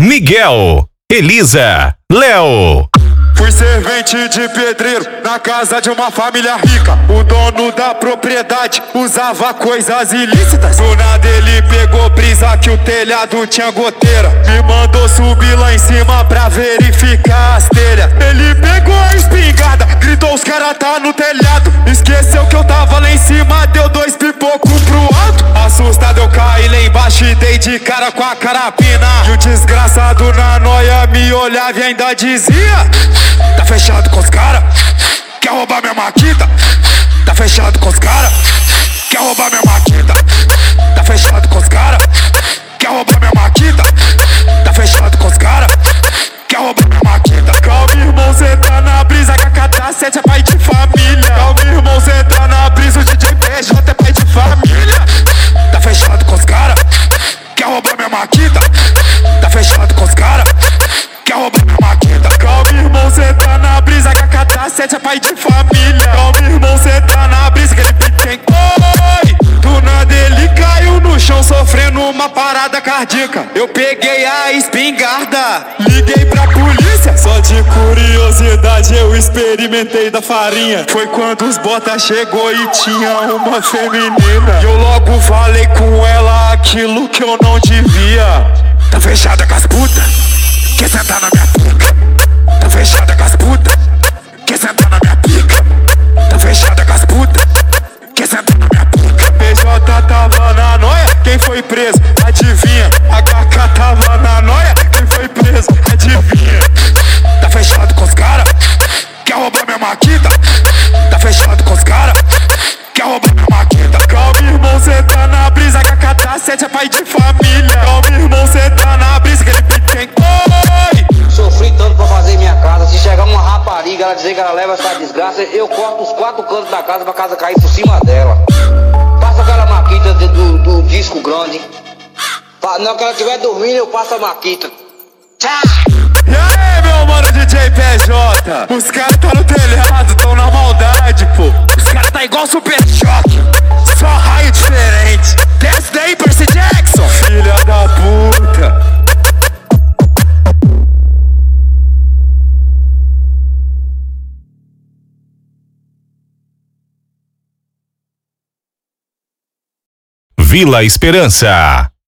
Miguel, Elisa, Léo. Fui servente de pedreiro na casa de uma família rica. O dono da propriedade usava coisas ilícitas. Do nada ele pegou brisa que o telhado tinha goteira. Me mandou subir lá em cima pra verificar as telhas. Ele pegou a espingarda, gritou: os cara tá no telhado. Esqueceu que eu tava lá em cima, deu 2 pipocos pro alto. Assustado eu caí lá embaixo e dei de cara com a carapina. E o desgraçado na noia me olhava e ainda dizia: tá fechado com os cara? Quer roubar minha maquita? Tá fechado com os cara? Quer roubar minha maquita? Tá fechado com os cara? Quer roubar minha maquita? Tá fechado com os cara? Quer roubar minha maquita? Calma, irmão, cê tá na brisa. KK7 é pai de família. Calma, irmão, cê tá na brisa. O DJ PJ é pai de família. Tá fechado com os cara? Quer roubar minha maquita? Tá fechado com os cara? Quer roubar minha maquita? Calma, irmão, cê tá na brisa. KK7 é pai de família. Calma, irmão, cê tá na brisa. Que ele tem oi. Do nada ele caiu no chão sofrendo uma parada cardíaca. Eu peguei a espingarda, liguei pra polícia. Só de curiosidade eu experimentei da farinha. Foi quando os botas chegou e tinha uma feminina. E eu logo falei com ela aquilo que eu não devia. Tá fechada com as putas? Quer sentar na minha pica? Tá fechada com as putas? Quer sentar na minha pica? Tá fechada com as putas? Quer sentar na minha pica? PJ tava na noia, quem foi preso? Adivinha? A KK tava na noia, quem foi preso? Adivinha? Tá fechado com os cara? Quer roubar minha maquita? Tá fechado com os cara? Quer roubar minha maquita? Calma, irmão, cê tá na brisa. KK7 é pai de família. Calma, irmão, cê tá na brisa. Que ele tem oi. Sofri tanto pra fazer minha casa. Se chegar uma rapariga, ela dizer que ela leva essa desgraça, eu corto os 4 cantos da casa pra casa cair por cima dela. Passa aquela maquita do disco grande. Na hora que ela estiver dormindo, eu passo a maquita. E aí, meu mano DJ PJ? Os caras tá no telhado, tão na maldade, pô. Os caras tá igual Super Choque, só raio diferente. Desce daí, Percy Jackson, filha da puta. Vila Esperança.